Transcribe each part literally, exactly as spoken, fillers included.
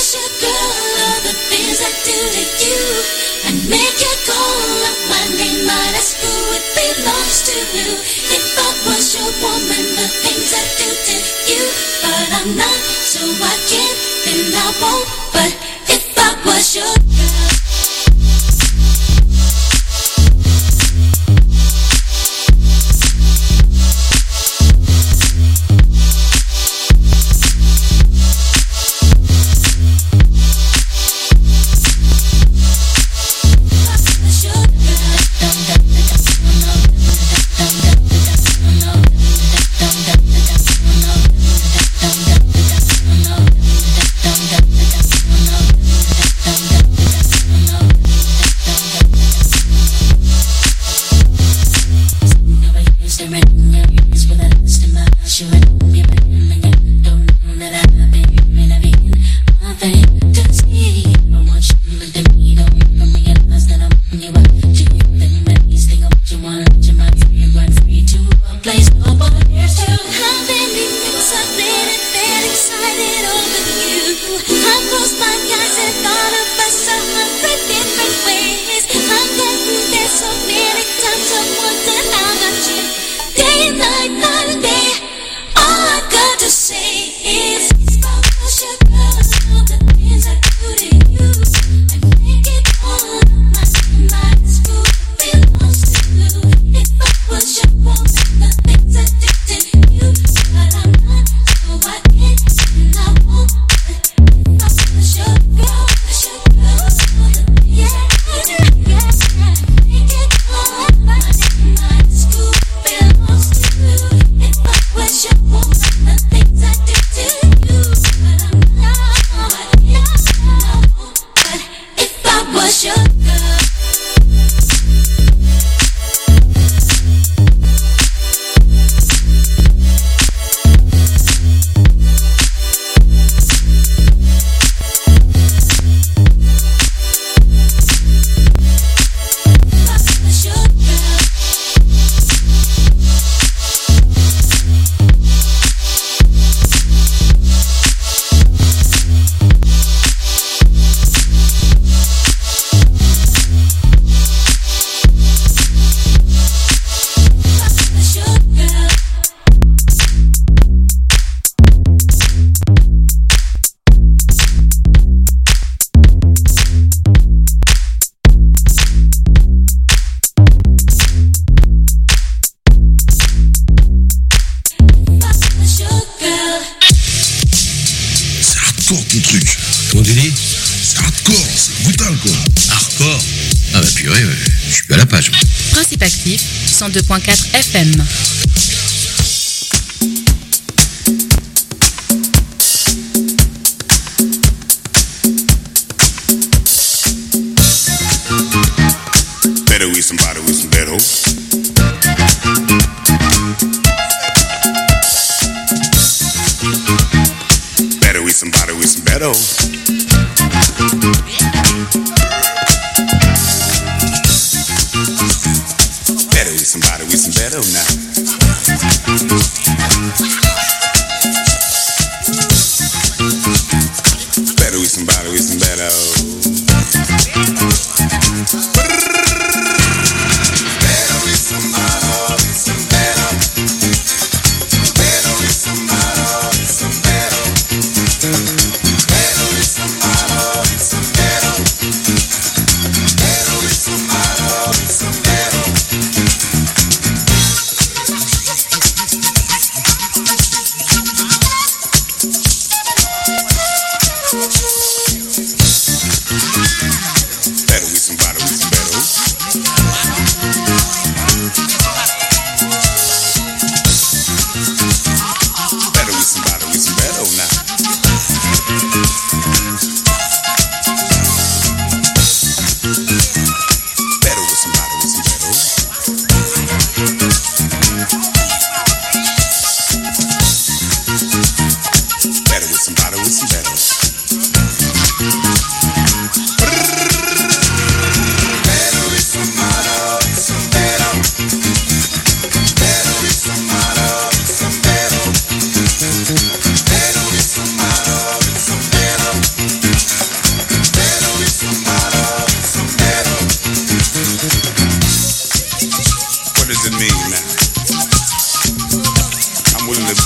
cent deux point quatre F M. Better with somebody with some better. Better with somebody with some better. Somebody with some better now. Better with somebody with some better. Better with somebody with some better. Better with somebody with some better. Better with somebody with some better. Better with somebody with some better.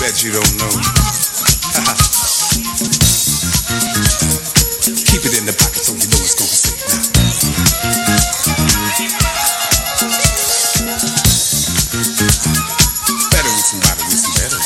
bet you don't know. Keep it in the pocket so you know it's gonna sit now. Better with somebody with some better.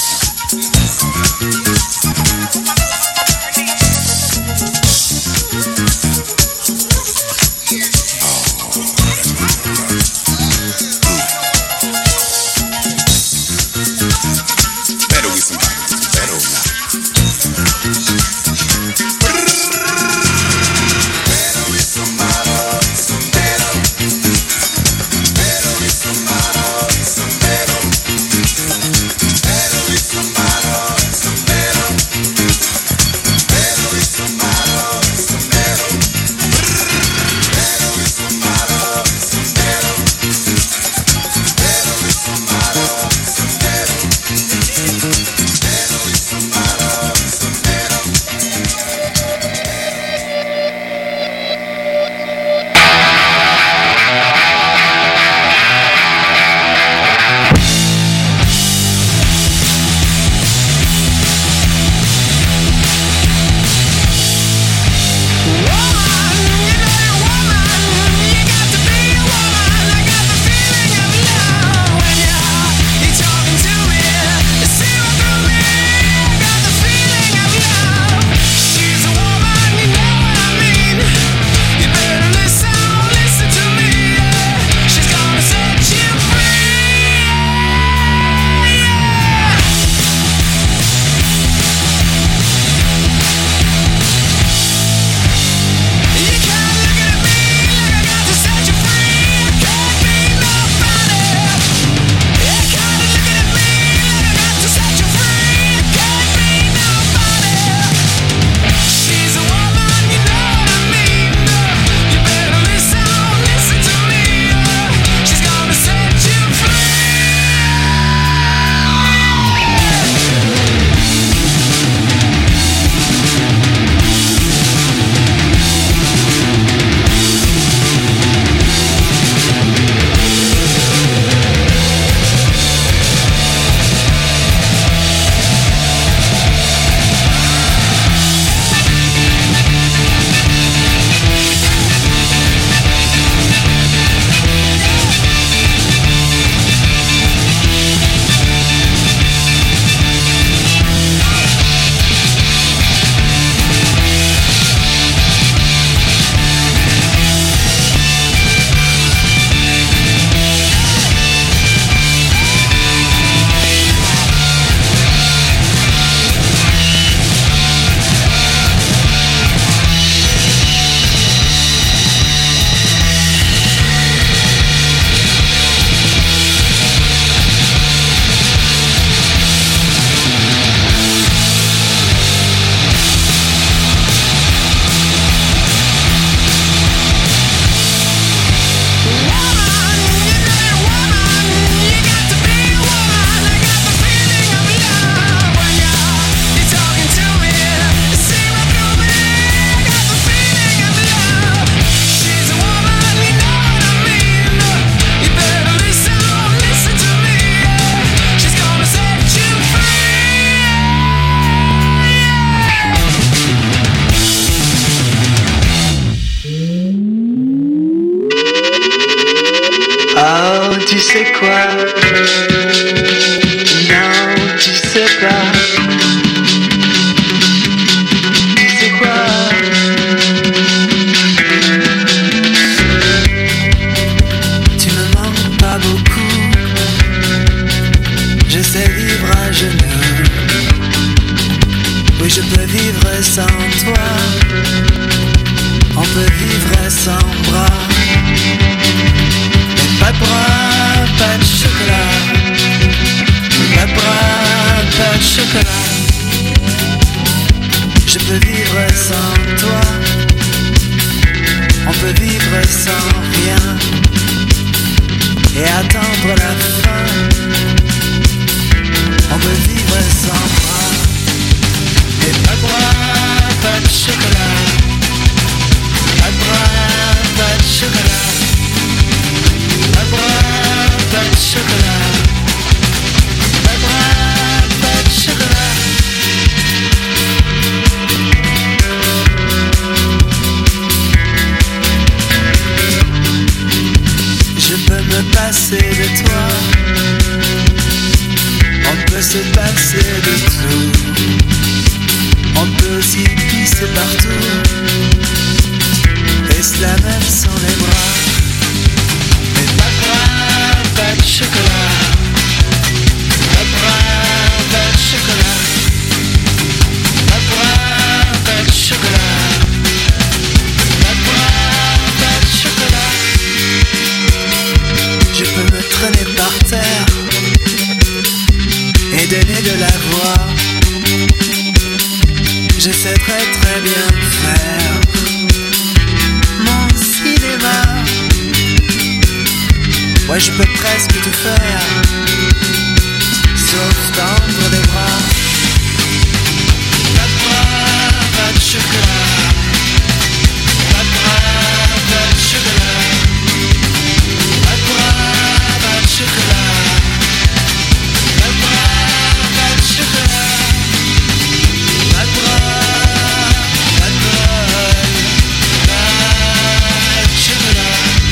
Tu sais quoi? Non, tu sais pas. Tu sais quoi? Tu me manques pas beaucoup. Je sais vivre à genoux. Oui, je peux vivre sans toi. On peut vivre sans bras. Pas de bras, pas de chocolat. Pas de bras, pas de chocolat. Je peux vivre sans toi. On peut vivre sans rien et attendre la fin. On peut vivre sans bras. Et pas de bras, pas de chocolat. Pas de bras, pas de chocolat. Pas de bras, pas de chocolat. Pas de bras, pas de chocolat. se passer de tout. On peut s'y pisser partout. Et cela même sans les bras. Mais pas de bras, pas de chocolat. Pas de bras, pas de chocolat. Pas de bras, pas de chocolat. Pas de bras, pas de chocolat. Je peux me traîner par terre et donner de la voix. Je sais très très bien faire mon cinéma. Ouais, je peux presque tout faire, sauf tendre les bras. Pas de bras, pas de chocolat. Pas de bras, pas de chocolat. Pas de bras, pas de chocolat. Pas de bras, pas de chocolat. Pas de bras, pas de bol, pas de chocolat.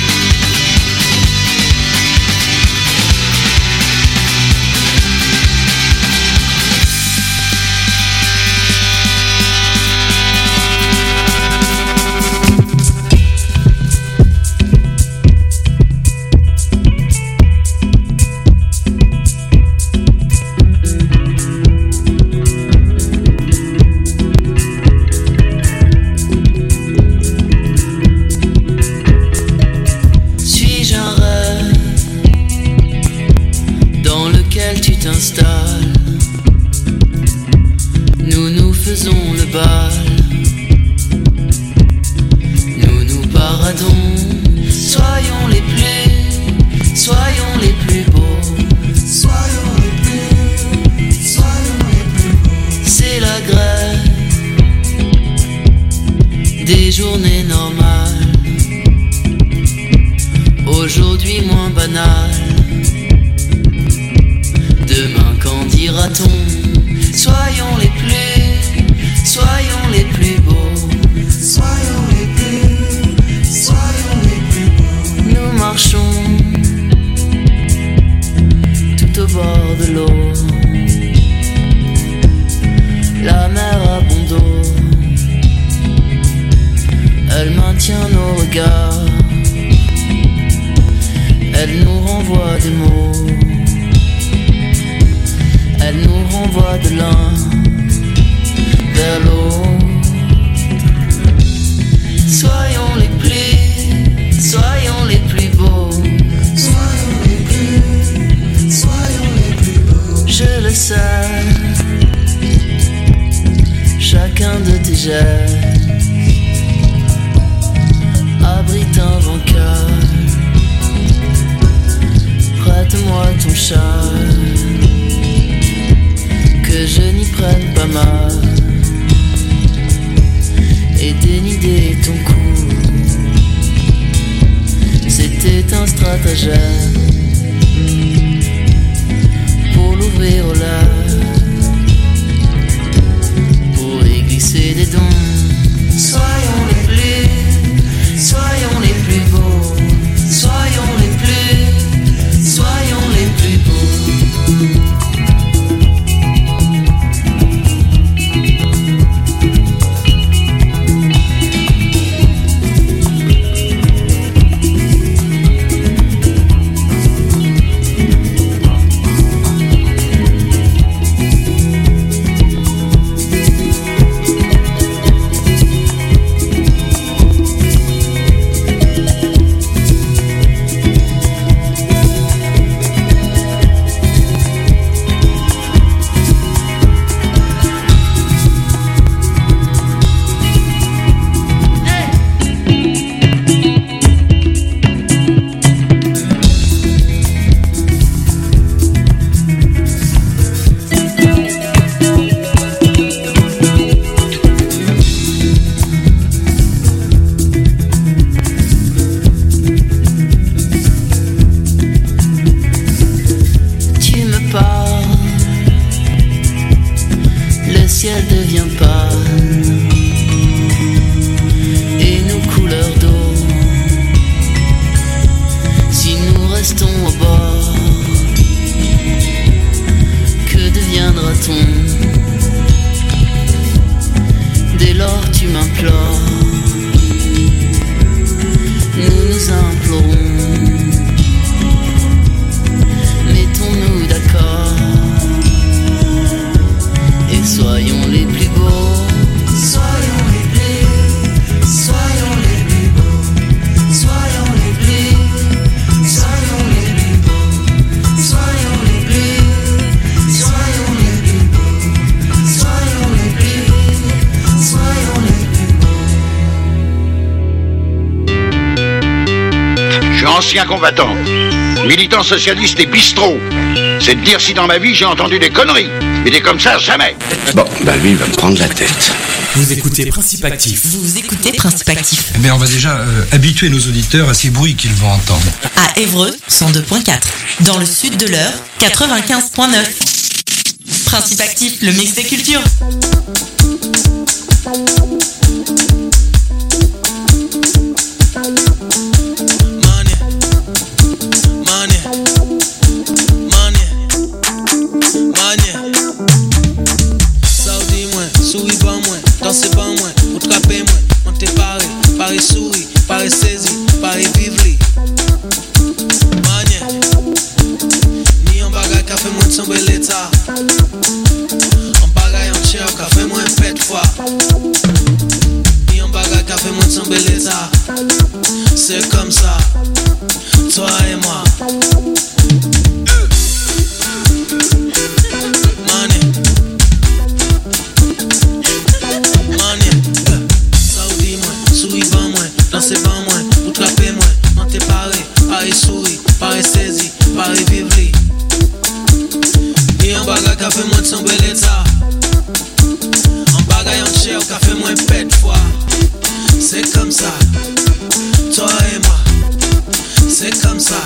Suis-je un rêve dans lequel tu t'installes? Nous nous faisons le bal, nous nous paradons. Soyons les plus, soyons les plus beaux. Soyons les plus, soyons les plus beaux. C'est la grève des journées normales. Aujourd'hui moins banal. Demain qu'en dira-t-on? Soyons les plus, soyons les plus beaux. Soyons les plus, soyons les plus beaux. Nous marchons tout au bord de l'eau. La mer a bon dos. Elle maintient nos regards. Elle nous renvoie des mots. Elle nous renvoie de l'un vers l'autre. Soyons les plus, soyons les plus beaux. Soyons les plus, soyons les plus beaux. Je le sais, chacun de tes gestes abrite un vainqueur. Prête-moi ton châle, que je n'y prenne pas mal, et dénider ton cou. C'était un stratagème pour l'ouvrir au large, pour y glisser des dons. Soyons les plus, soyons les plus beaux. Soyons les plus, soyons les plus beaux. restons au bord. Que devient doit-on? Dès lors tu m'implores, nous nous implorons, mettons-nous d'accord et soyons les plus beaux. Soyons les plus, soyons les plus beaux, soyons les plus, soyons les plus beaux, soyons les plus, soyons les plus beaux, soyons les plus, soyons les plus beaux. Je suis ancien combattant, militant socialiste et bistrot. C'est de dire si dans ma vie j'ai entendu des conneries. Mais des comme ça, jamais. Bon, bah lui, il va me prendre la tête. Vous écoutez Principe Actif. Vous écoutez Principe Actif. Eh bien, on va déjà euh, habituer nos auditeurs à ces bruits qu'ils vont entendre. À Évreux, cent deux virgule quatre. Dans le sud de l'Eure, quatre-vingt-quinze virgule neuf. Principe Actif, le mix des cultures. Dansez pas moins, ou trapez moins, montez paré, paré souris, paré saisi, paré vivli. Manye, ni en bagay ka fait moins de sombre l'état. En bagay en cher ka fait moins pète foi. Ni en bagay ka fait moins de sombre l'état. C'est comme ça, toi et moi. Dansez pas moins, ou trapez moins, montez paré, paré souris, paré saisi, paré vivli. Ni en bagay ka fait moins de sombre l'état. En bagay en cher ka fait moins pète foi. C'est comme ça, toi et moi, c'est comme ça.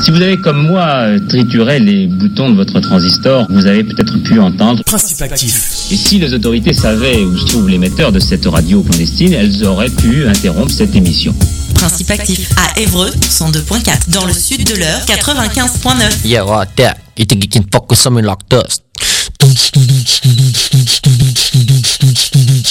Si vous avez comme moi trituré les boutons de votre transistor, vous avez peut-être pu entendre Principe actif. Et si les autorités savaient où se trouve l'émetteur de cette radio clandestine, elles auraient pu interrompre cette émission. Principe actif à Évreux, cent deux point quatre. Dans le sud de l'heure, quatre-vingt-quinze point neuf. Yeah, right there. Kita bikin fokus sama lock dust.